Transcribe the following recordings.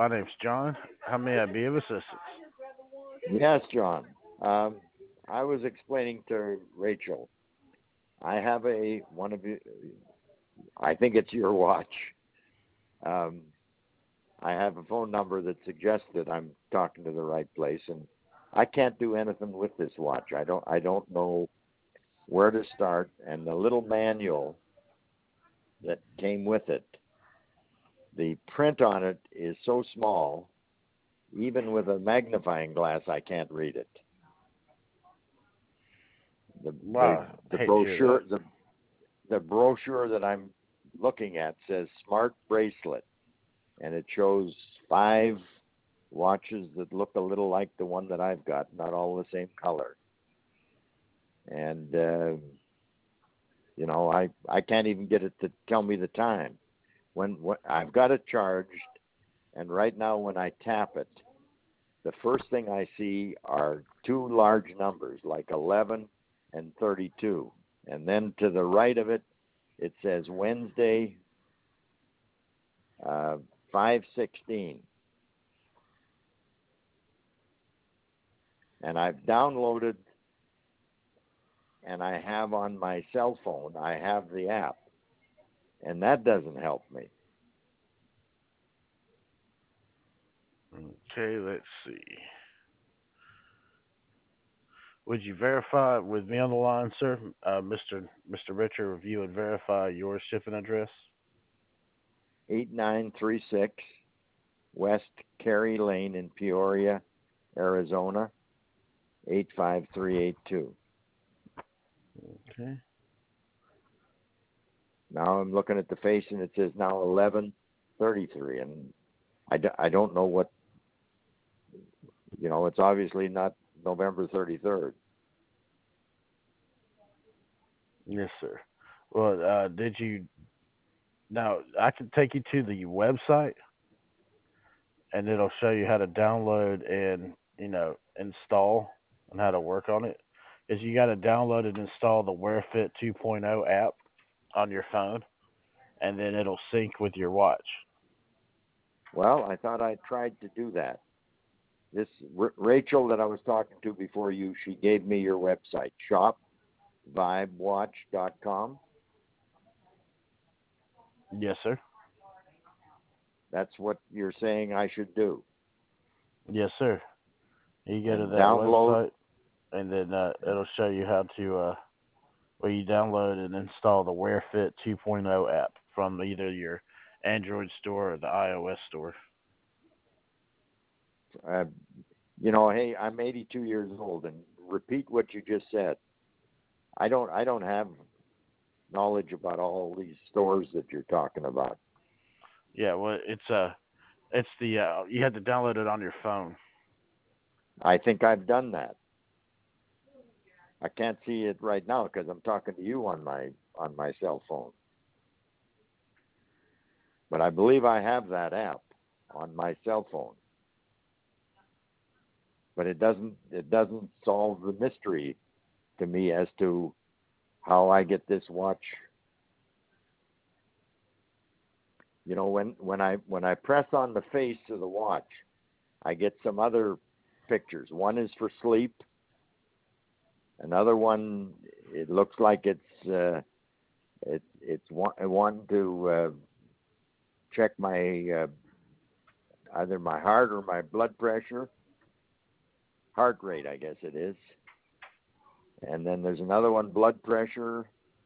My name's John. How may I be of assistance? Yes, John. Um, I was explaining to Rachel. I have a one of you. I think it's your watch. Um, I have a phone number that suggests that I'm talking to the right place, and I can't do anything with this watch. I don't know where to start. And the little manual that came with it, the print on it is so small. Even with a magnifying glass, I can't read it. The the Wow, the hate to hear that. the brochure that I'm looking at says smart bracelet, and it shows five watches that look a little like the one that I've got, not all the same color. And I can't even get it to tell me the time. When I've got it charged, and right now when I tap it, the first thing I see are two large numbers like 11 and 32. And then to the right of it, it says Wednesday, uh, 516. And I've downloaded, and I have on my cell phone, I have the app, and that doesn't help me. Okay, let's see. Would you verify with me on the line, sir, Mr. Richard, if you would verify your shipping address? 8936 West Cary Lane in Peoria, Arizona, 85382. Okay. Now I'm looking at the face, and it says now 11:33, and I don't know what, it's obviously not November 33rd. Yes, sir. Well, did you now? I can take you to the website, and it'll show you how to download and install and how to work on it. Is you got to download and install the WearFit 2.0 app on your phone, and then it'll sync with your watch. Well, I thought I tried to do that. This Rachel that I was talking to before you, she gave me your website, shopvibewatch.com. Yes, sir. That's what you're saying I should do. Yes, sir. You go to And that download. website, and then it'll show you how to you download and install the WearFit 2.0 app from either your Android store or the iOS store. Uh, hey, I'm 82 years old, and repeat what you just said. I don't have knowledge about all these stores that you're talking about. Yeah, well, it's the you have to download it on your phone. I think I've done that. I can't see it right now because I'm talking to you on my cell phone. But I believe I have that app on my cell phone. But it doesn't solve the mystery to me as to how I get this watch. When I press on the face of the watch, I get some other pictures. One is for sleep. Another one, it looks like it's one to check my either my heart or my blood pressure, heart rate, I guess it is. And then there's another one, blood pressure,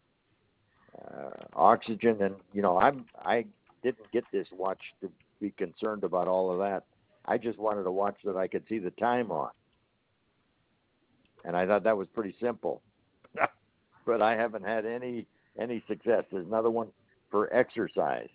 oxygen, and I didn't get this watch to be concerned about all of that. I just wanted a watch that I could see the time on, and I thought that was pretty simple. But I haven't had any success. There's another one for exercise.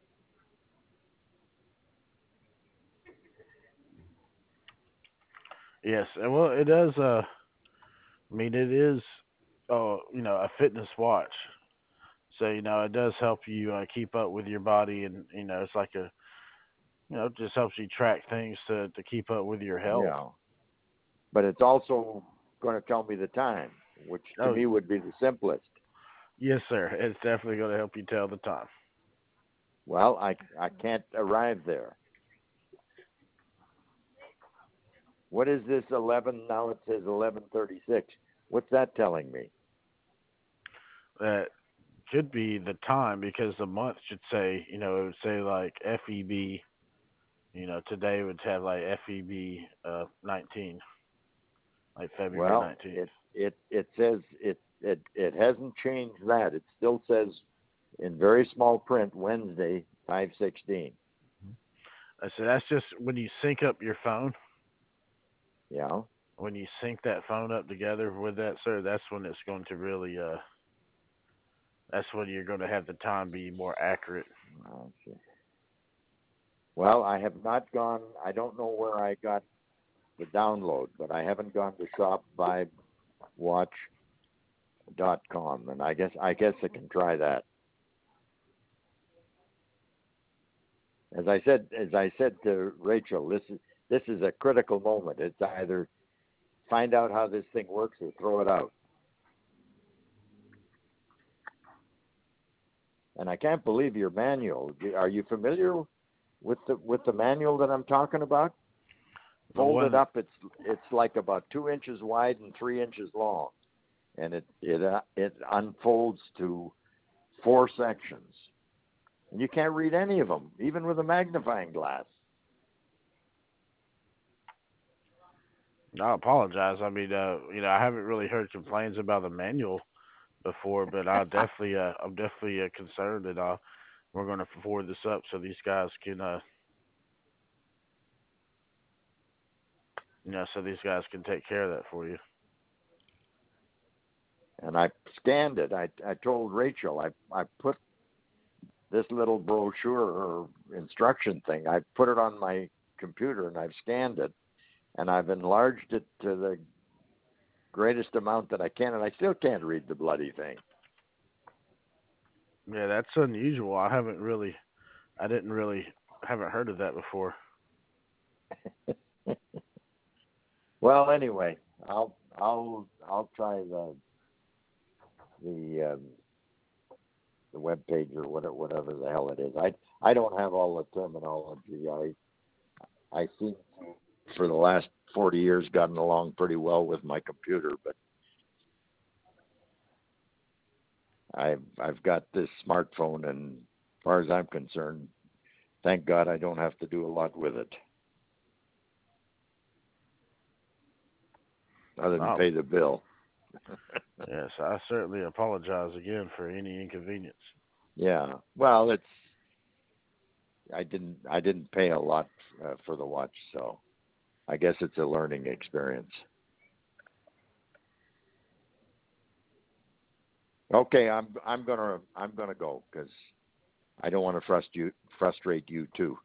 Yes, and well, it does. I mean, it is, a fitness watch. So it does help you keep up with your body, and it's like it just helps you track things to keep up with your health. Yeah, but it's also going to tell me the time, which to Oh, me would be the simplest. yes, sir. It's definitely going to help you tell the time. Well, I can't arrive there. What is this 11? Now it says 11:36. What's that telling me? That could be the time because the month should say, you know, it would say like FEB. You know, today would have like FEB 19, like February Well, 19th. it says it hasn't changed that. It still says in very small print Wednesday 5:16. So that's just when you sync up your phone. Yeah. When you sync that phone up together with that, sir, that's when it's going to really. That's when you're going to have the time be more accurate. Okay. Well, I have not gone. I don't know where I got the download, but I haven't gone to shopvibewatch.com, and I guess I can try that. As I said to Rachel, this is a critical moment. It's either find out how this thing works or throw it out. And I can't believe your manual. Are you familiar with the manual that I'm talking about? Folded up, it's like about 2 inches wide and 3 inches long, and it unfolds to 4 sections, and you can't read any of them, even with a magnifying glass. I apologize. I mean, you know, I haven't really heard complaints about the manual before, but I'm definitely concerned, and we're going to forward this up so these guys can, you know, so these guys can take care of that for you. And I scanned it. I told Rachel I put this little brochure or instruction thing. I put it on my computer and I've scanned it, and I've enlarged it to the greatest amount that I can, and I still can't read the bloody thing. Yeah, that's unusual. Haven't heard of that before. Well, anyway, I'll try the web page or whatever the hell it is. I don't have all the terminology. I seem to, for the last 40 years, gotten along pretty well with my computer, but I've got this smartphone, and as far as I'm concerned, thank God I don't have to do a lot with it, other than pay the bill. Yes, I certainly apologize again for any inconvenience. Yeah, well, I didn't pay a lot for the watch, so I guess it's a learning experience. Okay, I'm gonna go because I don't want to frustrate you too.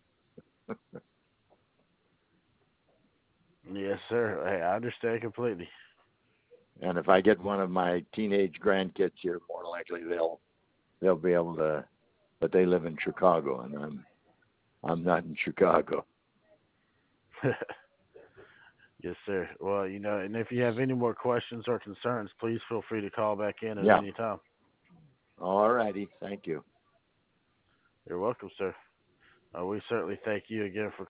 Yes, sir. Hey, I understand completely. And if I get one of my teenage grandkids here, more likely they'll be able to. But they live in Chicago, and I'm not in Chicago. Yes, sir. Well, you know, and if you have any more questions or concerns, please feel free to call back in at any time. All righty. Thank you. You're welcome, sir. We certainly thank you again for